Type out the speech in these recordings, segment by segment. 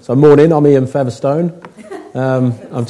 So morning, I'm Ian Featherstone. I'm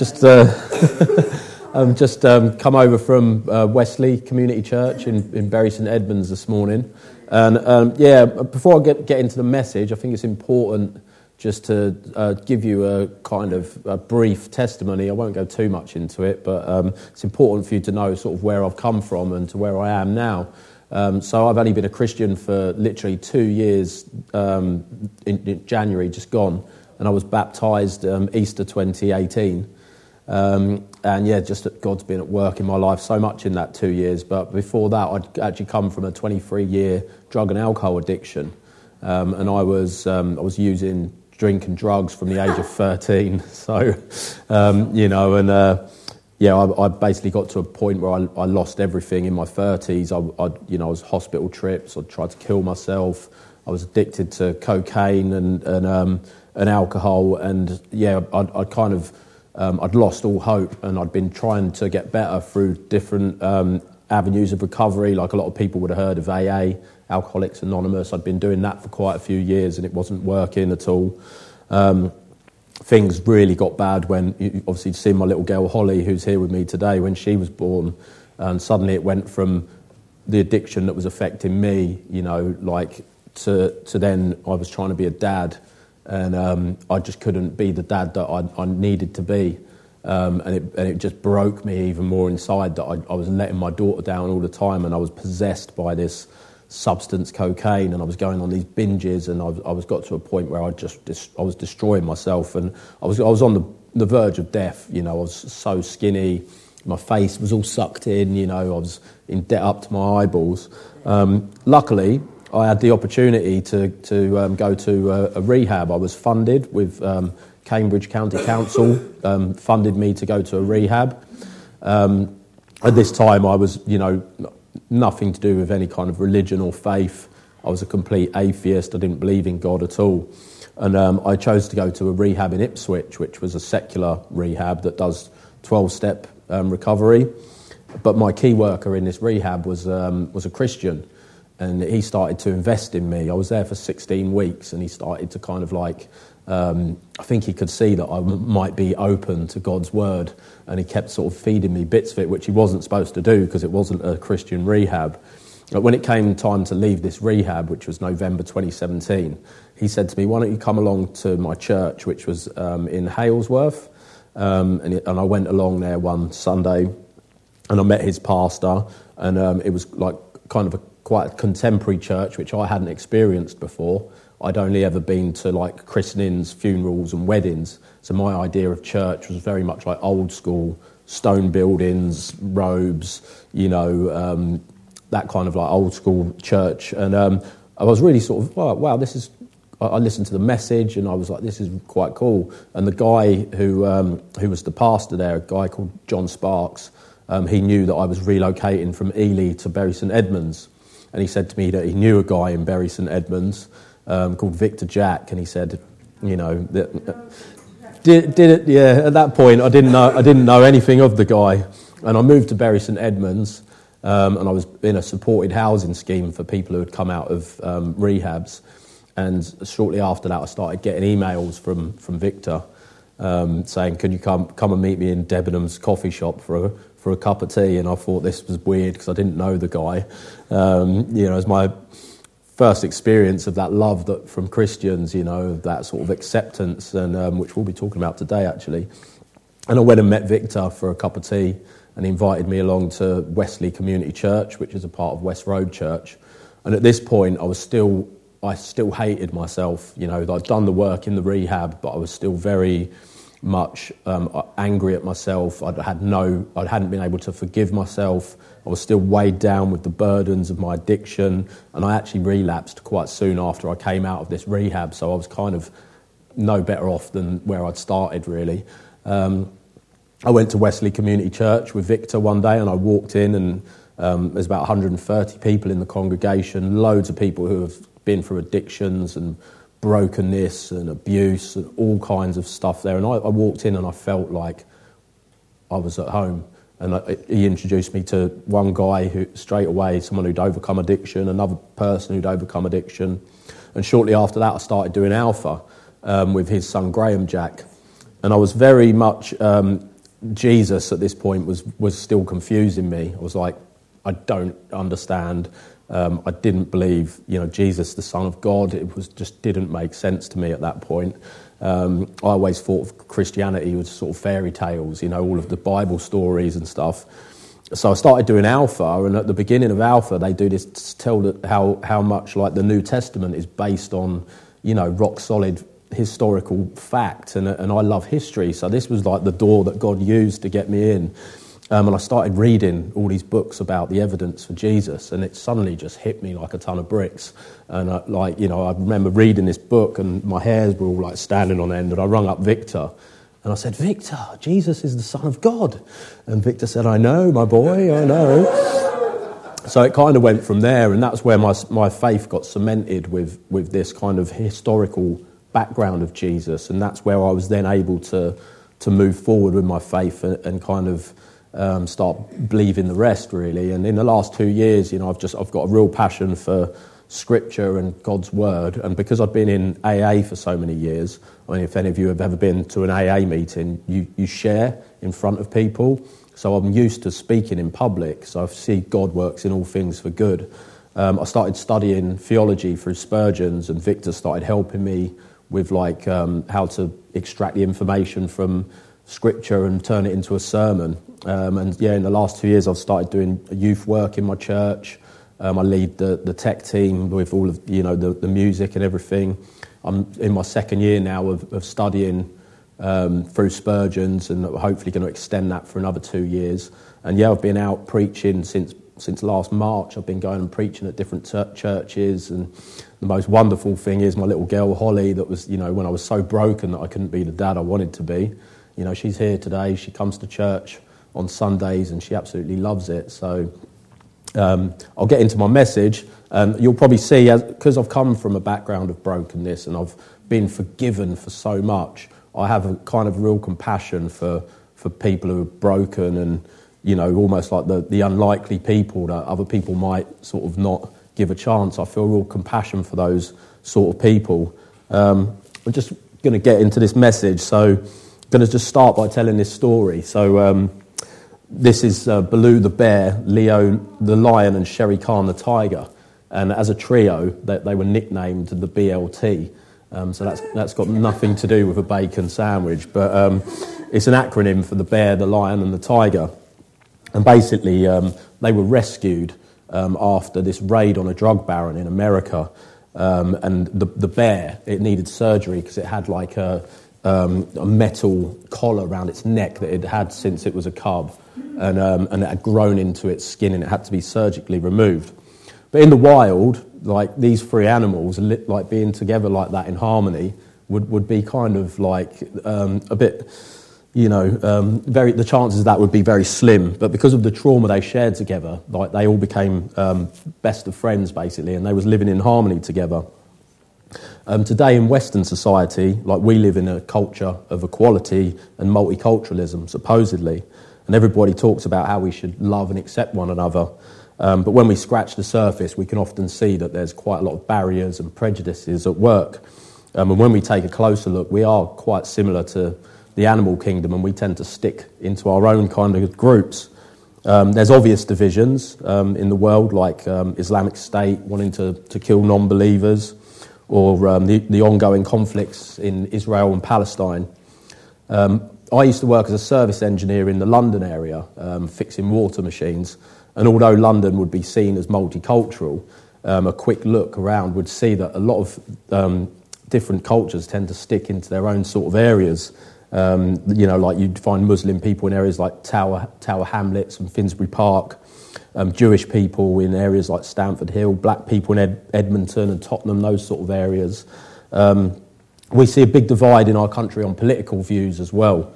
just come over from Wesley Community Church in Bury St Edmunds this morning, and before I get into the message, I think it's important just to give you a kind of a brief testimony. I won't go too much into it, but it's important for you to know sort of where I've come from and to where I am now. So I've only been a Christian for literally 2 years, in January just gone, and I was baptised Easter 2018. Just that God's been at work in my life so much in that 2 years. But before that, I'd actually come from a 23-year drug and alcohol addiction, and I was using drink and drugs from the age of 13. So, I basically got to a point where I lost everything in my 30s. I was hospital trips. I tried to kill myself. I was addicted to cocaine and alcohol, and I'd lost all hope, and I'd been trying to get better through different avenues of recovery. Like a lot of people would have heard of AA, Alcoholics Anonymous. I'd been doing that for quite a few years, and it wasn't working at all. Things really got bad when, obviously, you've seen my little girl Holly, who's here with me today, when she was born, and suddenly it went from the addiction that was affecting me, to then I was trying to be a dad, and I just couldn't be the dad that I needed to be, and it just broke me even more inside that I was letting my daughter down all the time, and I was possessed by this substance, cocaine, and I was going on these binges, and I was got to a point where I was destroying myself, and I was on the verge of death. I was so skinny, my face was all sucked in. I was in debt up to my eyeballs. Luckily, I had the opportunity to go to a rehab. I was funded with Cambridge County Council, funded me to go to a rehab. At this time, I was, nothing to do with any kind of religion or faith. I was a complete atheist. I didn't believe in God at all. And I chose to go to a rehab in Ipswich, which was a secular rehab that does 12-step recovery. But my key worker in this rehab was a Christian, and he started to invest in me. I was there for 16 weeks, and he started to kind of I think he could see that I might be open to God's word, and he kept sort of feeding me bits of it, which he wasn't supposed to do because it wasn't a Christian rehab. But when it came time to leave this rehab, which was November 2017, he said to me, "Why don't you come along to my church," which was in Halesworth, and I went along there one Sunday, and I met his pastor, and it was like kind of quite a contemporary church, which I hadn't experienced before. I'd only ever been to like christenings, funerals and weddings. So my idea of church was very much like old school, stone buildings, robes, that kind of like old school church. And I was really sort of, wow, this is... I listened to the message, and I was like, this is quite cool. And the guy who was the pastor there, a guy called John Sparks, he knew that I was relocating from Ely to Bury St Edmunds. And he said to me that he knew a guy in Bury St Edmunds called Victor Jack, and he said, at that point I didn't know anything of the guy, and I moved to Bury St Edmunds, and I was in a supported housing scheme for people who had come out of rehabs, and shortly after that I started getting emails from Victor saying, "Can you come and meet me in Debenhams coffee shop for a cup of tea?" And I thought this was weird because I didn't know the guy. It was my first experience of that love that from Christians, that sort of acceptance, and which we'll be talking about today, actually. And I went and met Victor for a cup of tea, and he invited me along to Wesley Community Church, which is a part of West Road Church. And at this point, I still hated myself. I'd done the work in the rehab, but I was still very much angry at myself. I hadn't been able to forgive myself. I was still weighed down with the burdens of my addiction, and I actually relapsed quite soon after I came out of this rehab, so I was kind of no better off than where I'd started, really. I went to Wesley Community Church with Victor one day, and I walked in, and there's about 130 people in the congregation, loads of people who have been through addictions and brokenness and abuse and all kinds of stuff there. And I walked in and I felt like I was at home. And he introduced me to one guy who straight away, someone who'd overcome addiction, another person who'd overcome addiction. And shortly after that, I started doing Alpha. with his son Graham Jack. And I was very much, Jesus at this point was still confusing me. I was like, I don't understand. I didn't believe, Jesus, the Son of God. It just didn't make sense to me at that point. I always thought of Christianity was sort of fairy tales, all of the Bible stories and stuff. So I started doing Alpha, and at the beginning of Alpha, they do this to tell how much like the New Testament is based on, rock solid historical fact, and I love history. So this was like the door that God used to get me in. And I started reading all these books about the evidence for Jesus, and it suddenly just hit me like a ton of bricks. And I remember reading this book, and my hairs were all like standing on end. And I rung up Victor, and I said, "Victor, Jesus is the Son of God." And Victor said, "I know, my boy, I know." So it kind of went from there, and that's where my faith got cemented with this kind of historical background of Jesus, and that's where I was then able to move forward with my faith and kind of start believing the rest, really. And in the last 2 years, I've got a real passion for Scripture and God's Word. And because I've been in AA for so many years, I mean, if any of you have ever been to an AA meeting, you share in front of people. So I'm used to speaking in public. So I see God works in all things for good. I started studying theology through Spurgeon's, and Victor started helping me with how to extract the information from Scripture and turn it into a sermon. In the last 2 years I've started doing youth work in my church. I lead the tech team with all of the music and everything. I'm in my second year now of studying through Spurgeon's, and hopefully going to extend that for another 2 years. And I've been out preaching since last March. I've been going and preaching at different churches, and the most wonderful thing is my little girl Holly, that was when I was so broken that I couldn't be the dad I wanted to be. She's here today. She comes to church on Sundays, and she absolutely loves it. So I'll get into my message. You'll probably see, because I've come from a background of brokenness and I've been forgiven for so much, I have a kind of real compassion for people who are broken and, almost like the unlikely people that other people might sort of not give a chance. I feel real compassion for those sort of people. I'm just going to get into this message. So I'm going to just start by telling this story. So this is Baloo the bear, Leo the lion, and Shere Khan the tiger. And as a trio, they were nicknamed the BLT. So that's got nothing to do with a bacon sandwich, but it's an acronym for the bear, the lion, and the tiger. And basically, they were rescued after this raid on a drug baron in America. And the bear, it needed surgery because it had like a metal collar around its neck that it had since it was a cub, and it had grown into its skin, and it had to be surgically removed. But in the wild, like these three animals, like being together like that in harmony, would be kind of like a bit, the chances of that would be very slim. But because of the trauma they shared together, like they all became best of friends basically, and they was living in harmony together. Today in Western society, like we live in a culture of equality and multiculturalism, supposedly, and everybody talks about how we should love and accept one another. But when we scratch the surface, we can often see that there's quite a lot of barriers and prejudices at work. And when we take a closer look, we are quite similar to the animal kingdom, and we tend to stick into our own kind of groups. There's obvious divisions in the world, like Islamic State wanting to kill non-believers, or the ongoing conflicts in Israel and Palestine. I used to work as a service engineer in the London area, fixing water machines, and although London would be seen as multicultural, a quick look around would see that a lot of different cultures tend to stick into their own sort of areas. Like you'd find Muslim people in areas like Tower Hamlets and Finsbury Park, Jewish people in areas like Stamford Hill, black people in Edmonton and Tottenham, those sort of areas. We see a big divide in our country on political views as well.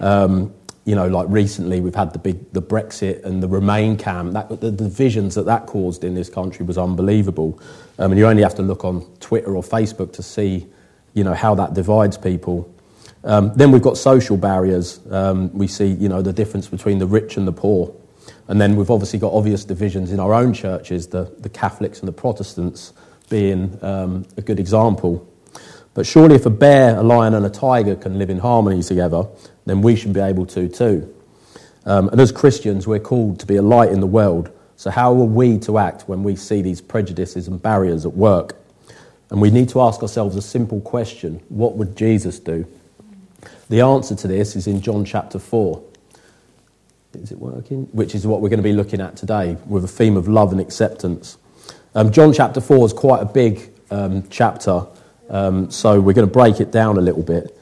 Like recently we've had the Brexit and the Remain camp. The divisions that caused in this country was unbelievable. And you only have to look on Twitter or Facebook to see, how that divides people. Then we've got social barriers. We see, the difference between the rich and the poor. And then we've obviously got obvious divisions in our own churches, the Catholics and the Protestants being a good example. But surely if a bear, a lion and a tiger can live in harmony together, then we should be able to too. And as Christians, we're called to be a light in the world. So how are we to act when we see these prejudices and barriers at work? And we need to ask ourselves a simple question: what would Jesus do? The answer to this is in John chapter 4. Is it working? Which is what we're going to be looking at today, with a theme of love and acceptance. John chapter 4 is quite a big chapter, so we're going to break it down a little bit.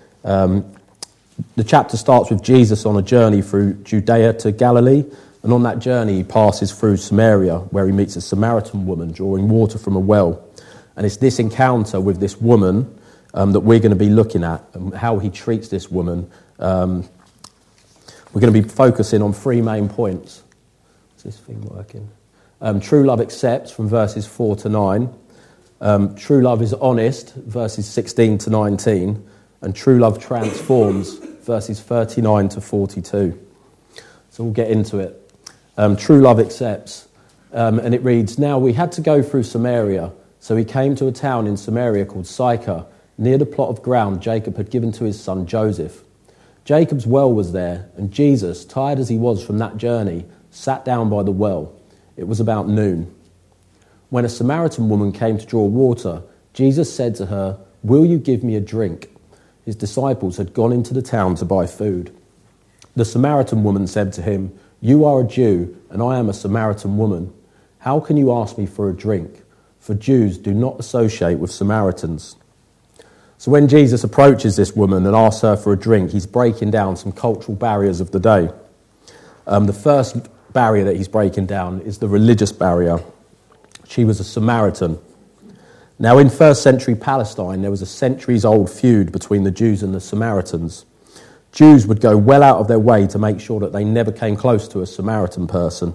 The chapter starts with Jesus on a journey through Judea to Galilee, and on that journey he passes through Samaria, where he meets a Samaritan woman drawing water from a well. And it's this encounter with this woman that we're going to be looking at, and how he treats this woman. We're going to be focusing on three main points. Is this thing working? True love accepts, from verses 4 to 9. True love is honest, verses 16 to 19. And true love transforms, verses 39 to 42. So we'll get into it. True love accepts. And it reads, "Now we had to go through Samaria, so he came to a town in Samaria called Sychar, near the plot of ground Jacob had given to his son Joseph. Jacob's well was there, and Jesus, tired as he was from that journey, sat down by the well. It was about noon. When a Samaritan woman came to draw water, Jesus said to her, 'Will you give me a drink?' His disciples had gone into the town to buy food. The Samaritan woman said to him, 'You are a Jew, and I am a Samaritan woman. How can you ask me for a drink?' For Jews do not associate with Samaritans." So when Jesus approaches this woman and asks her for a drink, he's breaking down some cultural barriers of the day. The first barrier that he's breaking down is the religious barrier. She was a Samaritan. Now, in first century Palestine, there was a centuries-old feud between the Jews and the Samaritans. Jews would go well out of their way to make sure that they never came close to a Samaritan person.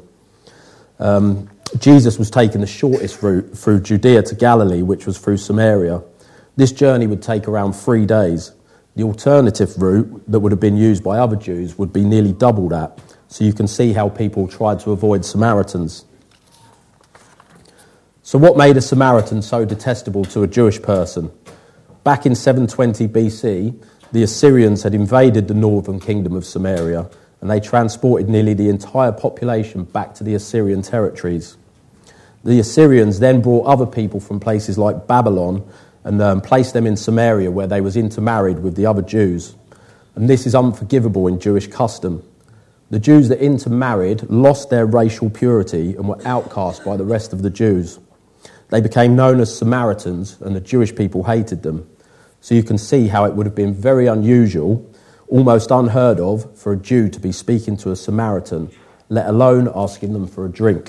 Jesus was taking the shortest route through Judea to Galilee, which was through Samaria. This journey would take around 3 days. The alternative route that would have been used by other Jews would be nearly double that. So you can see how people tried to avoid Samaritans. So what made a Samaritan so detestable to a Jewish person? Back in 720 BC, the Assyrians had invaded the northern kingdom of Samaria, and they transported nearly the entire population back to the Assyrian territories. The Assyrians then brought other people from places like Babylon and placed them in Samaria, where they was intermarried with the other Jews. And this is unforgivable in Jewish custom. The Jews that intermarried lost their racial purity and were outcast by the rest of the Jews. They became known as Samaritans, and the Jewish people hated them. So you can see how it would have been very unusual, almost unheard of, for a Jew to be speaking to a Samaritan, let alone asking them for a drink.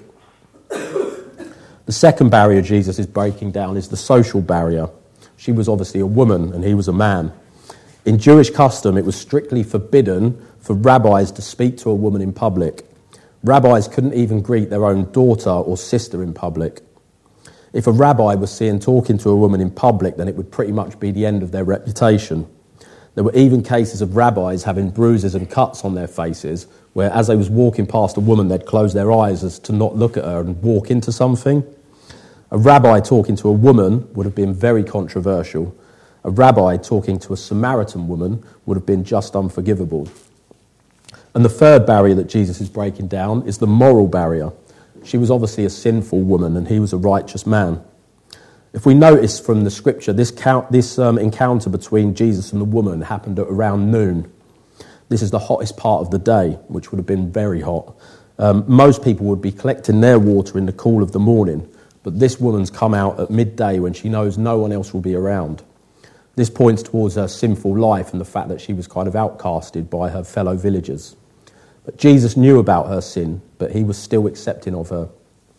The second barrier Jesus is breaking down is the social barrier. She was obviously a woman, and he was a man. In Jewish custom, it was strictly forbidden for rabbis to speak to a woman in public. Rabbis couldn't even greet their own daughter or sister in public. If a rabbi was seen talking to a woman in public, then it would pretty much be the end of their reputation. There were even cases of rabbis having bruises and cuts on their faces, where as they was walking past a woman, they'd close their eyes as to not look at her and walk into something. A rabbi talking to a woman would have been very controversial. A rabbi talking to a Samaritan woman would have been just unforgivable. And the third barrier that Jesus is breaking down is the moral barrier. She was obviously a sinful woman, and he was a righteous man. If we notice from the scripture, this encounter between Jesus and the woman happened at around noon. This is the hottest part of the day, which would have been very hot. Most people would be collecting their water in the cool of the morning, but this woman's come out at midday when she knows no one else will be around. This points towards her sinful life and the fact that she was kind of outcasted by her fellow villagers. But Jesus knew about her sin, but he was still accepting of her.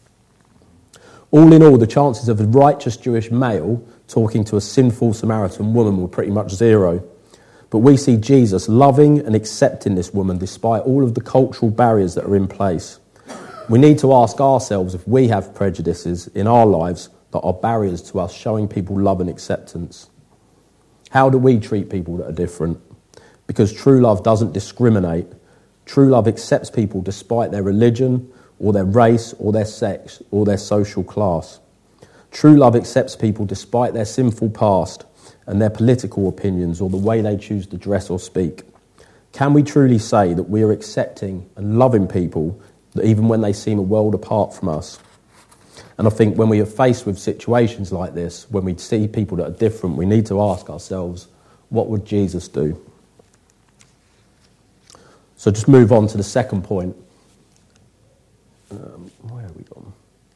All in all, the chances of a righteous Jewish male talking to a sinful Samaritan woman were pretty much zero. But we see Jesus loving and accepting this woman despite all of the cultural barriers that are in place. We need to ask ourselves if we have prejudices in our lives that are barriers to us showing people love and acceptance. How do we treat people that are different? Because true love doesn't discriminate. True love accepts people despite their religion, or their race, or their sex, or their social class. True love accepts people despite their sinful past, and their political opinions or the way they choose to dress or speak? Can we truly say that we are accepting and loving people even when they seem a world apart from us? And I think when we are faced with situations like this, when we see people that are different, we need to ask ourselves, what would Jesus do? So just move on to the second point. Where have we gone?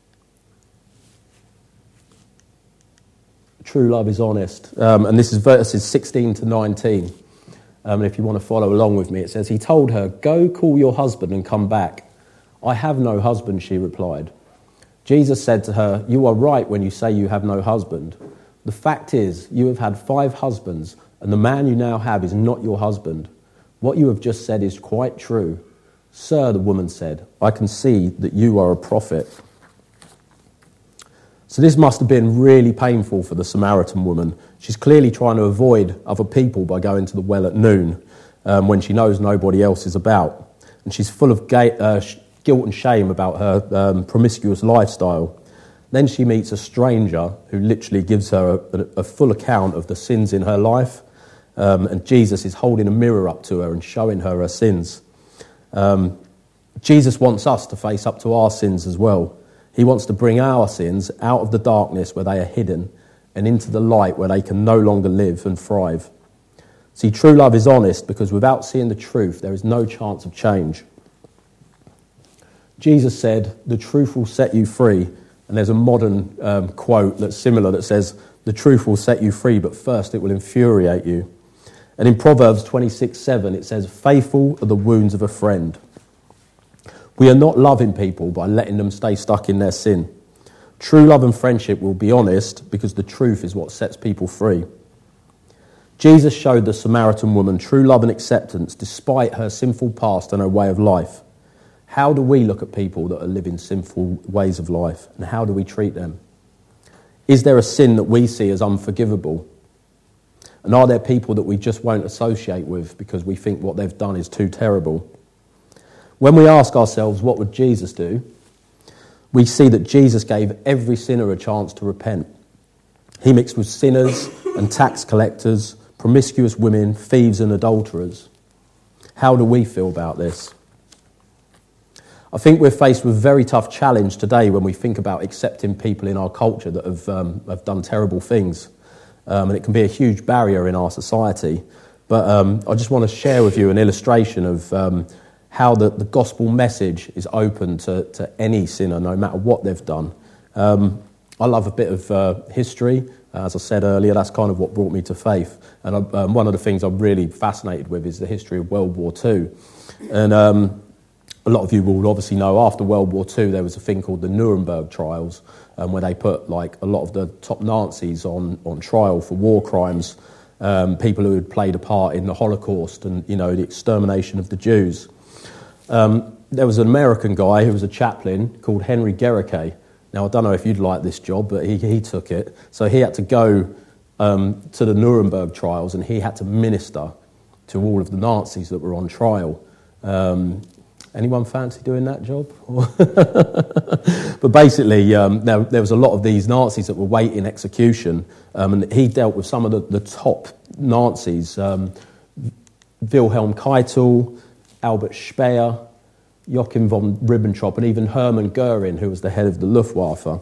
True love is honest. And this is verses 16 to 19. And if you want to follow along with me, it says, "He told her, 'Go call your husband and come back.' 'I have no husband,' she replied. Jesus said to her, 'You are right when you say you have no husband. The fact is, you have had 5 husbands, and the man you now have is not your husband. What you have just said is quite true.' 'Sir,' the woman said, 'I can see that you are a prophet.'" So this must have been really painful for the Samaritan woman. She's clearly trying to avoid other people by going to the well at noon when she knows nobody else is about. And she's full of guilt and shame about her promiscuous lifestyle. Then she meets a stranger who literally gives her a full account of the sins in her life. And Jesus is holding a mirror up to her and showing her sins. Jesus wants us to face up to our sins as well. He wants to bring our sins out of the darkness where they are hidden and into the light where they can no longer live and thrive. See, true love is honest because without seeing the truth, there is no chance of change. Jesus said, "The truth will set you free." And there's a modern quote that's similar that says, "The truth will set you free, but first it will infuriate you." And in Proverbs 26:7, it says, "Faithful are the wounds of a friend." We are not loving people by letting them stay stuck in their sin. True love and friendship will be honest because the truth is what sets people free. Jesus showed the Samaritan woman true love and acceptance despite her sinful past and her way of life. How do we look at people that are living sinful ways of life, and how do we treat them? Is there a sin that we see as unforgivable? And are there people that we just won't associate with because we think what they've done is too terrible? When we ask ourselves, what would Jesus do? We see that Jesus gave every sinner a chance to repent. He mixed with sinners and tax collectors, promiscuous women, thieves and adulterers. How do we feel about this? I think we're faced with a very tough challenge today when we think about accepting people in our culture that have done terrible things. And it can be a huge barrier in our society. But I just want to share with you an illustration of how the gospel message is open to any sinner, no matter what they've done. I love a bit of history. As I said earlier, that's kind of what brought me to faith. And one of the things I'm really fascinated with is the history of World War II. And a lot of you will obviously know after World War II there was a thing called the Nuremberg trials, where they put like a lot of the top Nazis on trial for war crimes, people who had played a part in the Holocaust and, you know, the extermination of the Jews. There was an American guy who was a chaplain called Henry Gericke. Now, I don't know if you'd like this job, but he took it. So he had to go to the Nuremberg trials and he had to minister to all of the Nazis that were on trial. Anyone fancy doing that job? But basically, there was a lot of these Nazis that were waiting execution, and he dealt with some of the top Nazis, Wilhelm Keitel, Albert Speer, Joachim von Ribbentrop, and even Hermann Goering, who was the head of the Luftwaffe.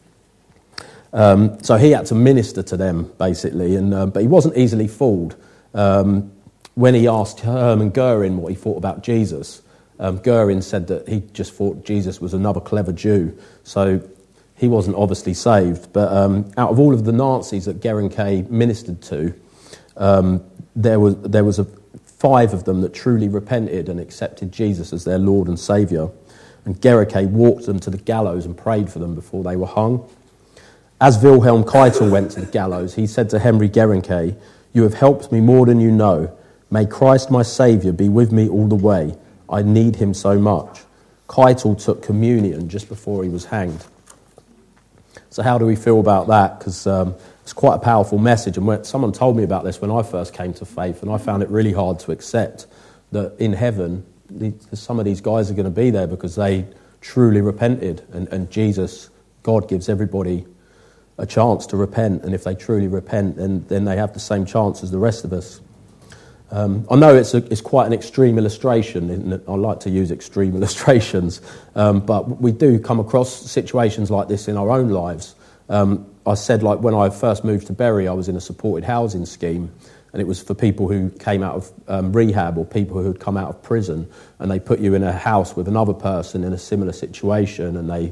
So he had to minister to them, basically, but he wasn't easily fooled. When he asked Hermann Goering what he thought about Jesus, Goering said that he just thought Jesus was another clever Jew, so he wasn't obviously saved. But out of all of the Nazis that Gericke ministered to, there was 5 of them that truly repented and accepted Jesus as their Lord and Saviour. And Gericke walked them to the gallows and prayed for them before they were hung. As Wilhelm Keitel went to the gallows, he said to Henry Gericke, "You have helped me more than you know. May Christ my Saviour be with me all the way. I need him so much." Keitel took communion just before he was hanged. So how do we feel about that? Because it's quite a powerful message. And when someone told me about this when I first came to faith, and I found it really hard to accept that in heaven, some of these guys are going to be there because they truly repented. And Jesus, God gives everybody a chance to repent, and if they truly repent, then they have the same chance as the rest of us. I know it's quite an extreme illustration, isn't it? I like to use extreme illustrations, but we do come across situations like this in our own lives. I said, like, when I first moved to Bury, I was in a supported housing scheme, and it was for people who came out of rehab or people who had come out of prison, and they put you in a house with another person in a similar situation, and they,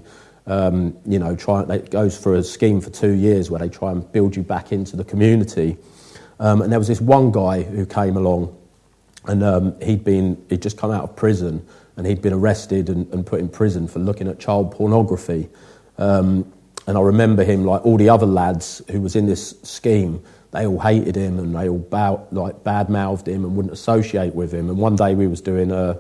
it goes through a scheme for 2 years where they try and build you back into the community. And there was this one guy who came along, and he'd just come out of prison, and he'd been arrested and put in prison for looking at child pornography. And I remember him, like all the other lads who was in this scheme, they all hated him, and they all bad-mouthed him and wouldn't associate with him. And one day we was doing a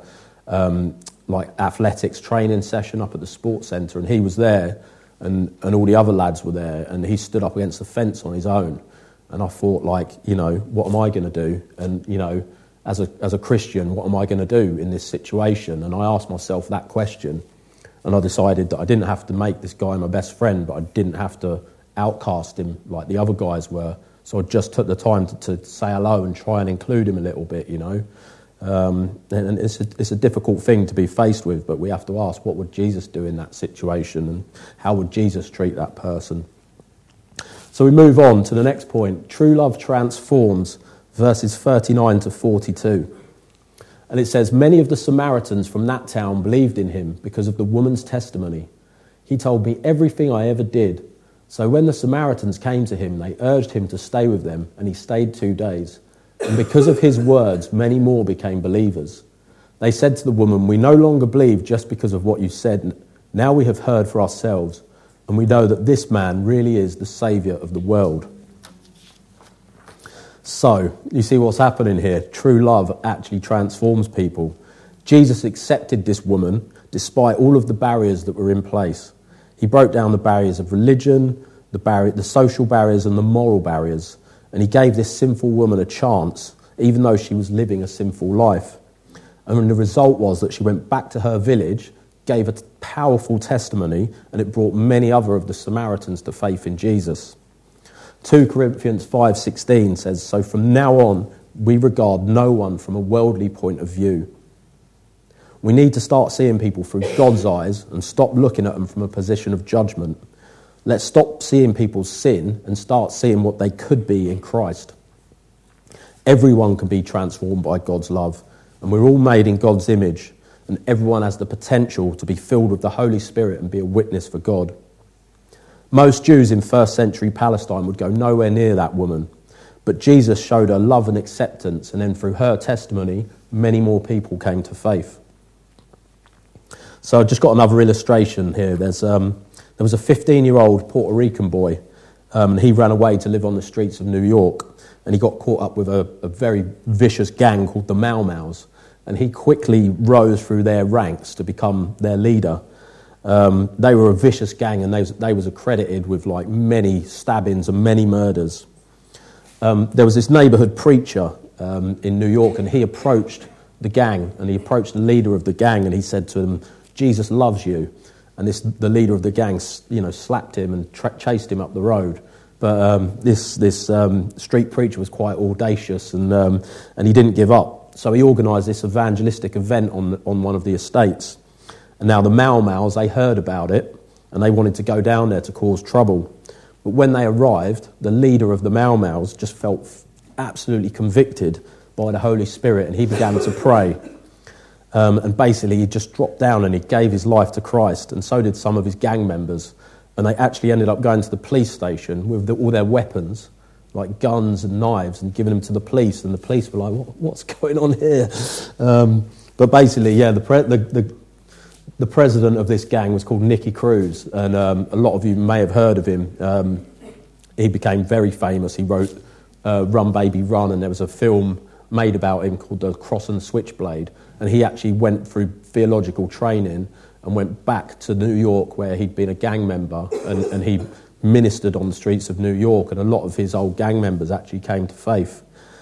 athletics training session up at the sports centre, and he was there, and all the other lads were there, and he stood up against the fence on his own. And I thought, what am I going to do? And, as a Christian, what am I going to do in this situation? And I asked myself that question, and I decided that I didn't have to make this guy my best friend, but I didn't have to outcast him like the other guys were. So I just took the time to say hello and try and include him a little bit, And it's a difficult thing to be faced with, but we have to ask, what would Jesus do in that situation, and how would Jesus treat that person? So we move on to the next point. True love transforms, verses 39 to 42. And it says, many of the Samaritans from that town believed in him because of the woman's testimony. He told me everything I ever did. So when the Samaritans came to him, they urged him to stay with them, and he stayed 2 days. And because of his words, many more became believers. They said to the woman, we no longer believe just because of what you said. Now we have heard for ourselves, and we know that this man really is the Saviour of the world. So, you see what's happening here. True love actually transforms people. Jesus accepted this woman despite all of the barriers that were in place. He broke down the barriers of religion, the social barriers and the moral barriers. And he gave this sinful woman a chance, even though she was living a sinful life. And the result was that she went back to her village, gave a powerful testimony, and it brought many other of the Samaritans to faith in Jesus. 2 Corinthians 5:16 says, so from now on, we regard no one from a worldly point of view. We need to start seeing people through God's eyes and stop looking at them from a position of judgment. Let's stop seeing people's sin and start seeing what they could be in Christ. Everyone can be transformed by God's love, and we're all made in God's image, and everyone has the potential to be filled with the Holy Spirit and be a witness for God. Most Jews in first century Palestine would go nowhere near that woman, but Jesus showed her love and acceptance, and then through her testimony, many more people came to faith. So I've just got another illustration here. There was a 15-year-old Puerto Rican boy, and he ran away to live on the streets of New York, and he got caught up with a very vicious gang called the Mau Maus, and he quickly rose through their ranks to become their leader. They were a vicious gang, and they was accredited with like many stabbings and many murders. There was this neighbourhood preacher in New York, and he approached the gang, and he approached the leader of the gang, and he said to them, Jesus loves you. And the leader of the gang, slapped him and chased him up the road. But this street preacher was quite audacious, and he didn't give up. So he organised this evangelistic event on one of the estates. And now the Mau Maus, they heard about it, and they wanted to go down there to cause trouble. But when they arrived, the leader of the Mau Maus just felt absolutely convicted by the Holy Spirit, and he began to pray. And basically he just dropped down and he gave his life to Christ, and so did some of his gang members. And they actually ended up going to the police station with all their weapons, like guns and knives, and giving them to the police. And the police were like, what's going on here? But basically, the president of this gang was called Nicky Cruz, and a lot of you may have heard of him. He became very famous. He wrote Run Baby Run, and there was a film made about him called The Cross and Switchblade, and he actually went through theological training and went back to New York where he'd been a gang member, and he ministered on the streets of New York, and a lot of his old gang members actually came to faith.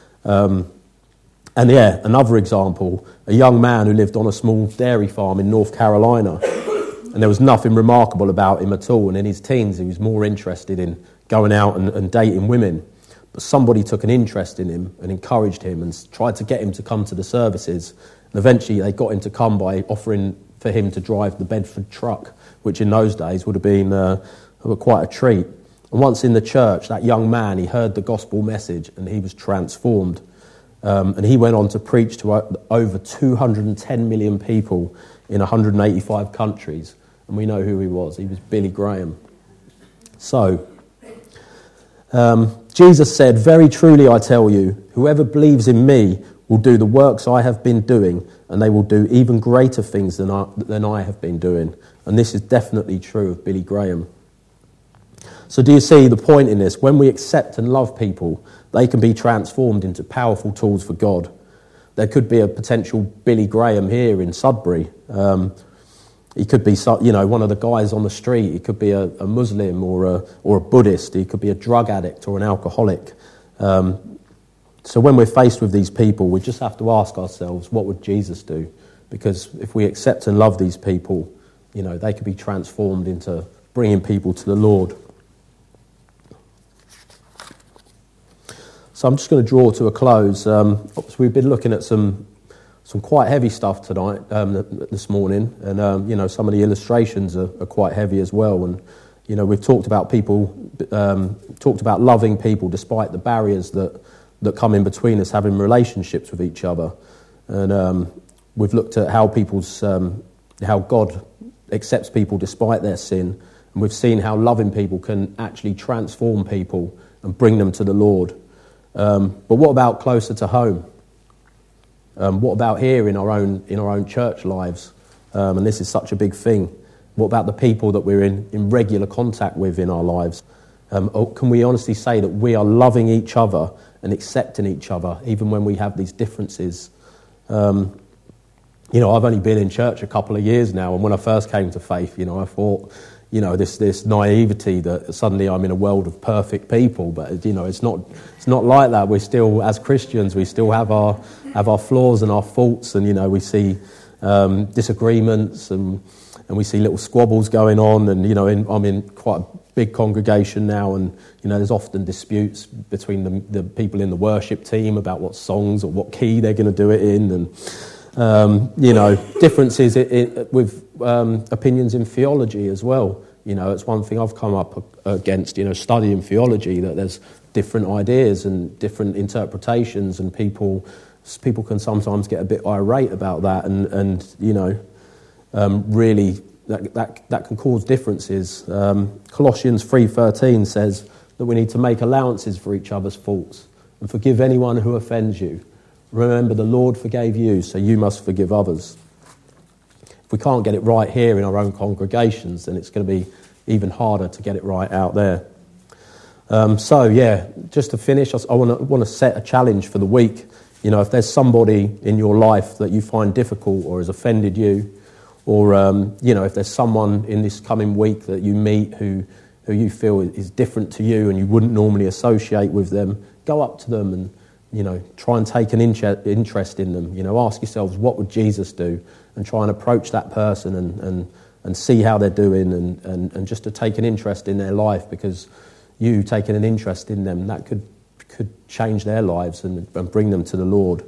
Another example, a young man who lived on a small dairy farm in North Carolina, and there was nothing remarkable about him at all, and in his teens he was more interested in going out and dating women. But somebody took an interest in him and encouraged him and tried to get him to come to the services. And eventually they got him to come by offering for him to drive the Bedford truck, which in those days would have been quite a treat. And once in the church, that young man, he heard the gospel message and he was transformed. And he went on to preach to over 210 million people in 185 countries. And we know who he was. He was Billy Graham. So, Jesus said, "Very truly I tell you, whoever believes in me will do the works I have been doing, and they will do even greater things than I have been doing." And this is definitely true of Billy Graham. So do you see the point in this? When we accept and love people, they can be transformed into powerful tools for God. There could be a potential Billy Graham here in Sudbury. He could be, one of the guys on the street. He could be a Muslim or a Buddhist. He could be a drug addict or an alcoholic. So when we're faced with these people, we just have to ask ourselves, what would Jesus do? Because if we accept and love these people, they could be transformed into bringing people to the Lord. So I'm just going to draw to a close. We've been looking at some quite heavy stuff tonight, this morning, and some of the illustrations are quite heavy as well. And we've talked about people, talked about loving people despite the barriers that come in between us having relationships with each other. And we've looked at how how God accepts people despite their sin, and we've seen how loving people can actually transform people and bring them to the Lord. But what about closer to home? What about here in our own church lives? And this is such a big thing. What about the people that we're in regular contact with in our lives? Or can we honestly say that we are loving each other and accepting each other even when we have these differences? I've only been in church a couple of years now, and when I first came to faith, I thought, this naivety that suddenly I'm in a world of perfect people, but it's not like that. We're still, as Christians, we still have our flaws and our faults, and we see disagreements and we see little squabbles going on, and I'm in quite a big congregation now, and there's often disputes between the people in the worship team about what songs or what key they're going to do it in, and differences with opinions in theology as well. It's one thing I've come up against, studying theology, that there's different ideas and different interpretations, and people can sometimes get a bit irate about that, and really that can cause differences. Colossians 3:13 says that we need to make allowances for each other's faults and forgive anyone who offends you. Remember, the Lord forgave you, so you must forgive others. If we can't get it right here in our own congregations, then it's going to be even harder to get it right out there. Just to finish, I want to set a challenge for the week. If there's somebody in your life that you find difficult or has offended you, or if there's someone in this coming week that you meet who you feel is different to you and you wouldn't normally associate with them, go up to them and try and take an interest in them. Ask yourselves, what would Jesus do? And try and approach that person and see how they're doing, and just to take an interest in their life, because you taking an interest in them, that could change their lives and bring them to the Lord.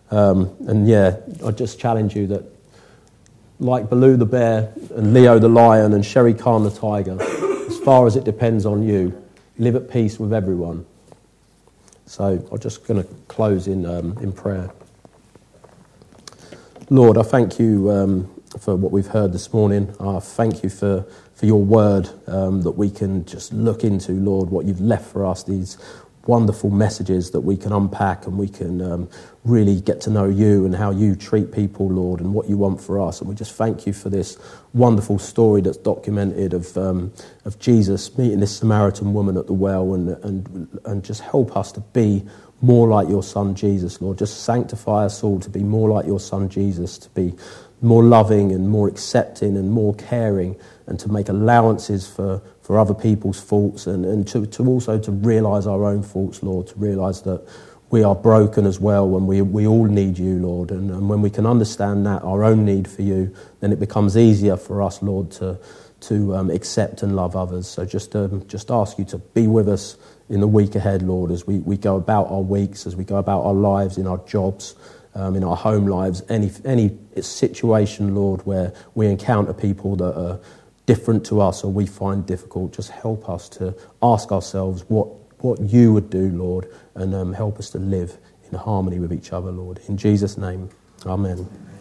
I just challenge you that, like Baloo the bear and Leo the lion and Sherry Khan the tiger, as far as it depends on you, live at peace with everyone. So I'm just going to close in prayer. Lord, I thank you for what we've heard this morning. I thank you for your word that we can just look into, Lord, what you've left for us, these wonderful messages that we can unpack, and we can really get to know you and how you treat people, Lord, and what you want for us. And we just thank you for this wonderful story that's documented of Jesus meeting this Samaritan woman at the well, and just help us to be more like your son Jesus, Lord. Just sanctify us all to be more like your son Jesus, to be more loving and more accepting and more caring, and to make allowances for other people's faults, and to also to realise our own faults, Lord, to realise that we are broken as well, and we all need you, Lord. And when we can understand that, our own need for you, then it becomes easier for us, Lord, to to accept and love others. So just ask you to be with us in the week ahead, Lord, as we go about our weeks, as we go about our lives, in our jobs, in our home lives, any situation, Lord, where we encounter people that are different to us or we find difficult. Just help us to ask ourselves what you would do, Lord, and help us to live in harmony with each other, Lord. In Jesus' name, amen.